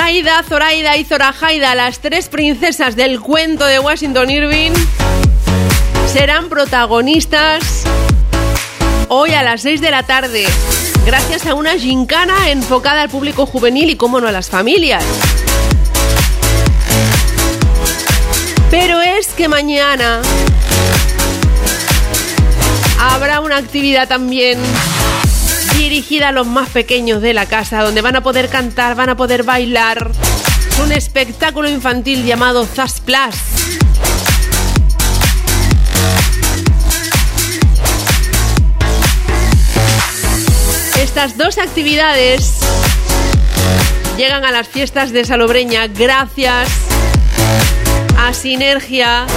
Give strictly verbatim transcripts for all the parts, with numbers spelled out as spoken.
Zaida, Zoraida y Zorajaida, las tres princesas del cuento de Washington Irving, serán protagonistas hoy a las seis de la tarde, gracias a una gincana enfocada al público juvenil y, cómo no, a las familias. Pero es que mañana habrá una actividad también dirigida a los más pequeños de la casa, donde van a poder cantar, van a poder bailar. Es un espectáculo infantil llamado Zas Plus. Estas dos actividades llegan a las fiestas de Salobreña gracias a Sinergia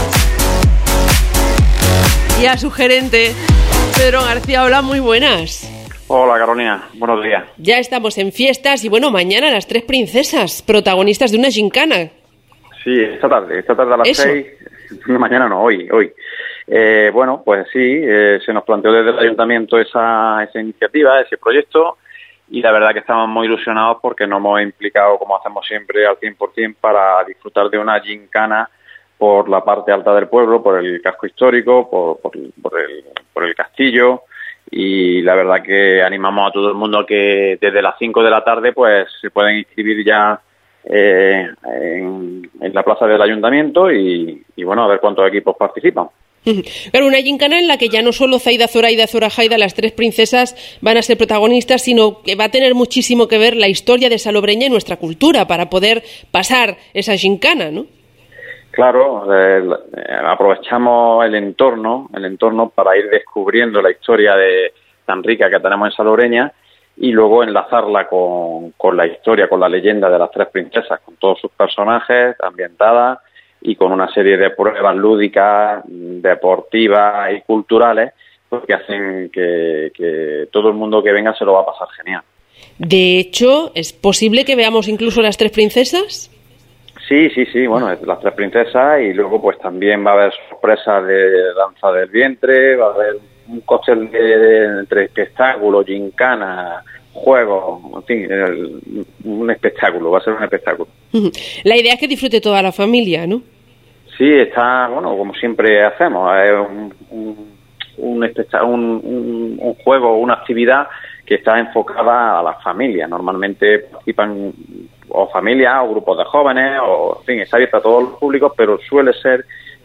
y a su gerente, Pedro García. Hola, muy buenas. Hola, Carolina, buenos días. Ya estamos en fiestas y, bueno, mañana las tres princesas, protagonistas de una gincana. Sí, esta tarde, esta tarde a las Eso. seis, mañana no, hoy, hoy. Eh, bueno, pues sí, eh, se nos planteó desde el ayuntamiento esa, esa iniciativa, ese proyecto, y la verdad que estamos muy ilusionados porque nos hemos implicado, como hacemos siempre, al cien por ciento para disfrutar de una gincana por la parte alta del pueblo, por el casco histórico, por, por, por, el, por el castillo. Y la verdad que animamos a todo el mundo que desde las cinco de la tarde pues se pueden inscribir ya eh, en, en la plaza del ayuntamiento y, y bueno, a ver cuántos equipos participan. Pero una gincana en la que ya no solo Zaida, Zoraida, Zorajaida, las tres princesas, van a ser protagonistas, sino que va a tener muchísimo que ver la historia de Salobreña y nuestra cultura para poder pasar esa gincana, ¿no? Claro, eh, aprovechamos el entorno, el entorno para ir descubriendo la historia de tan rica que tenemos en Salobreña y luego enlazarla con, con la historia, con la leyenda de las tres princesas, con todos sus personajes, ambientadas y con una serie de pruebas lúdicas, deportivas y culturales, pues, que hacen que, que todo el mundo que venga se lo va a pasar genial. De hecho, ¿es posible que veamos incluso las tres princesas? Sí, sí, sí, bueno, las tres princesas y luego pues también va a haber sorpresas de danza del vientre, va a haber un cóctel de, de, entre espectáculos, gincana, juegos, en fin, el, un espectáculo, va a ser un espectáculo. La idea es que disfrute toda la familia, ¿no? Sí, está, bueno, como siempre hacemos, es un, un, un, espectá- un, un, un juego, una actividad que está enfocada a las familias. Normalmente participan o familias o grupos de jóvenes, o en fin, está abierta a todos los públicos, pero suele ser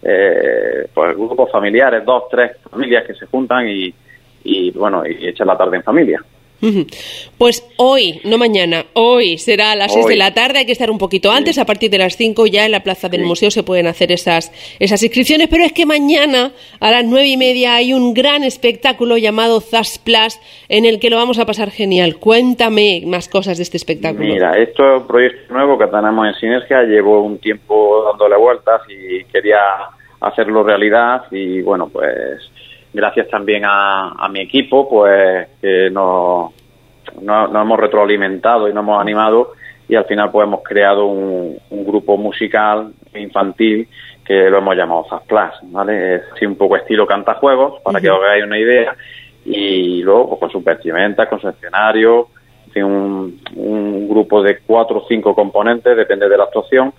eh, pues grupos familiares, dos, tres familias que se juntan y, y bueno, y echan la tarde en familia. Pues hoy, no mañana, hoy será a las seis de la tarde, hay que estar un poquito antes, sí. A partir de las cinco ya en la plaza del sí. museo se pueden hacer esas, esas inscripciones, pero es que mañana a las nueve y media hay un gran espectáculo llamado Zas Plus en el que lo vamos a pasar genial. Cuéntame más cosas de este espectáculo. Mira, esto es un proyecto nuevo que tenemos en Sinergia, llevo un tiempo dándole vueltas y quería hacerlo realidad y bueno, pues gracias también a, a mi equipo, pues que nos, nos, nos hemos retroalimentado y nos hemos animado y al final pues hemos creado un, un grupo musical infantil que lo hemos llamado Zas Plus, ¿vale? Es así un poco estilo cantajuegos, para uh-huh. que os hagáis una idea, y luego pues con sus vestimentas, con su escenario, en fin, un, un grupo de cuatro o cinco componentes, depende de la actuación.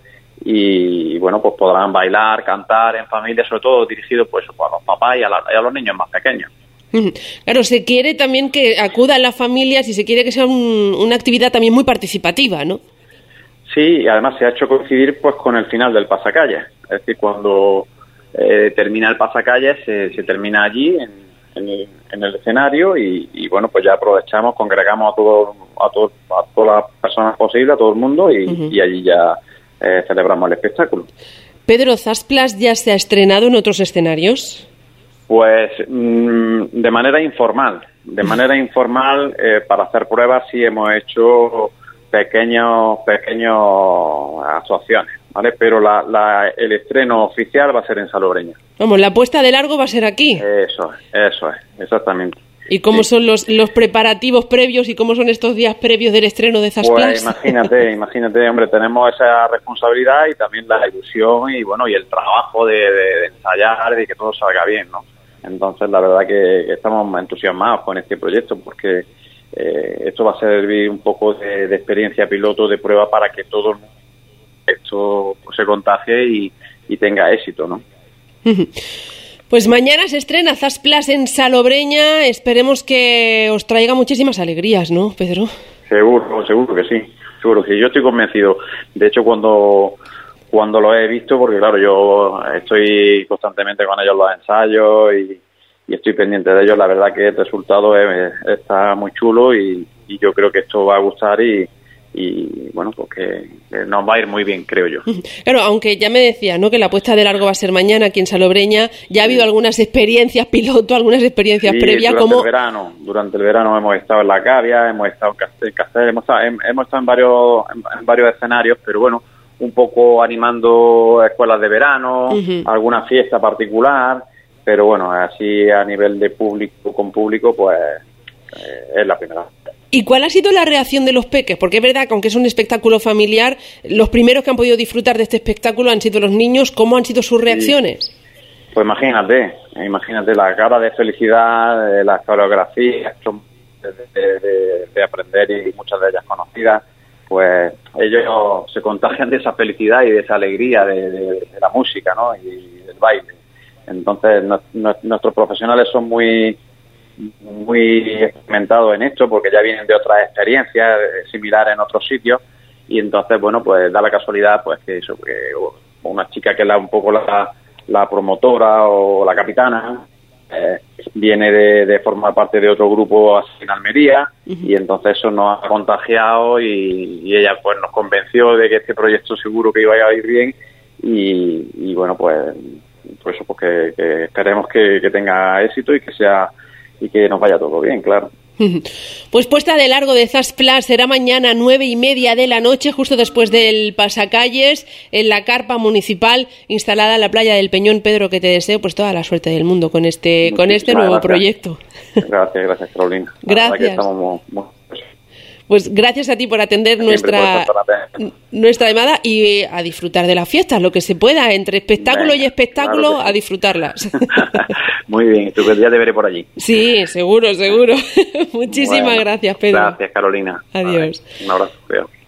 Y bueno, pues podrán bailar, cantar en familia, sobre todo dirigido pues a los papás y a, la, y a los niños más pequeños. Claro, se quiere también que acudan las familias y se quiere que sea un, una actividad también muy participativa, ¿no? Sí, y además se ha hecho coincidir pues con el final del pasacalles, es decir, cuando eh, termina el pasacalles se, se termina allí en, en, el, en el escenario y, y bueno, pues ya aprovechamos, congregamos a, todo, a, todo, a todas las personas posibles, a todo el mundo y, uh-huh. y allí ya Eh, celebramos el espectáculo. Pedro, ¿Zas Plus ya se ha estrenado en otros escenarios? Pues mmm, de manera informal, de manera informal eh, para hacer pruebas sí hemos hecho pequeños pequeños actuaciones, ¿vale? Pero la, la, el estreno oficial va a ser en Salobreña. Vamos, la puesta de largo va a ser aquí. Eso es, eso es, exactamente. ¿Y cómo sí. son los, los preparativos previos y cómo son estos días previos del estreno de Zas Plus? Pues imagínate, imagínate, hombre, tenemos esa responsabilidad y también la ilusión y bueno y el trabajo de, de, de ensayar y de que todo salga bien, ¿no? Entonces la verdad que, que estamos entusiasmados con este proyecto porque eh, esto va a servir un poco de, de experiencia piloto, de prueba para que todo el mundo esto se contagie y, y tenga éxito, ¿no? Pues mañana se estrena Zas Plas en Salobreña. Esperemos que os traiga muchísimas alegrías, ¿no, Pedro? Seguro, seguro que sí. Seguro que sí. Yo estoy convencido. De hecho, cuando cuando lo he visto, porque claro, yo estoy constantemente con ellos en los ensayos y, y estoy pendiente de ellos, la verdad que el resultado es, está muy chulo y, y yo creo que esto va a gustar y y bueno, pues que, que nos va a ir muy bien, creo yo. Claro, aunque ya me decía, ¿no?, que la puesta de largo va a ser mañana aquí en Salobreña. Ya ha habido algunas experiencias piloto, algunas experiencias sí, previas. Durante como el verano, durante el verano hemos estado en La Cavia, hemos estado en Castel, Castel hemos, estado, hemos estado en varios en, en varios escenarios, pero bueno, un poco animando escuelas de verano, uh-huh. alguna fiesta particular, pero bueno, así a nivel de público con público, pues eh, es la primera vez. ¿Y cuál ha sido la reacción de los peques? Porque es verdad que aunque es un espectáculo familiar, los primeros que han podido disfrutar de este espectáculo han sido los niños. ¿Cómo han sido sus reacciones? Sí. Pues imagínate, imagínate la cara de felicidad, de las coreografías de, de, de, de aprender y muchas de ellas conocidas, pues ellos se contagian de esa felicidad y de esa alegría de, de, de la música, ¿no?, y del baile. Entonces no, no, nuestros profesionales son muy muy experimentados en esto porque ya vienen de otras experiencias similares en otros sitios y entonces bueno, pues da la casualidad pues que eso, que una chica que es la, un poco la, la promotora o la capitana eh, viene de, de formar parte de otro grupo así en Almería, uh-huh. y entonces eso nos ha contagiado y, y ella pues nos convenció de que este proyecto seguro que iba a ir bien y, y bueno, pues por eso pues que, que esperemos que, que tenga éxito y que sea y que nos vaya todo bien, claro. Pues puesta de largo de Zas Plas será mañana nueve y media de la noche, justo después del pasacalles, en la carpa municipal instalada en la playa del Peñón. Pedro, que te deseo pues toda la suerte del mundo con este con este nuevo gracias. proyecto. Gracias, gracias, Carolina. Gracias. Que estamos muy, muy... Pues gracias a ti por atender nuestra nuestra llamada y a disfrutar de las fiestas, lo que se pueda, entre espectáculo Venga, y espectáculo, claro sí. a disfrutarlas. Muy bien, tú que ya te veré por allí. Sí, seguro, seguro. Muchísimas bueno, gracias, Pedro. Gracias, Carolina. Adiós. Vale, un abrazo. Cuidado.